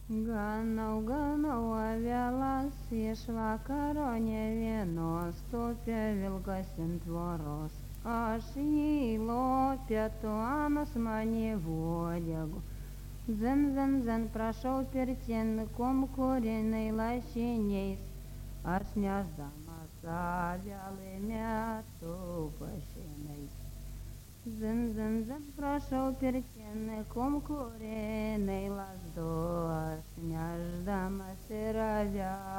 Ganau avelas iš vakaro ne vienos, tupia vilkas ant tvoros. Aš jį lopėtu, anas mane uodegu. Zin, zin, zin, prašau pirtin, konkurinai lašiniais. Aš nešdamas avelį metu pašinais. Zin, zin, zin, prašau pirtin, konkurinai lasdu. Aš nešdamas ir avelį.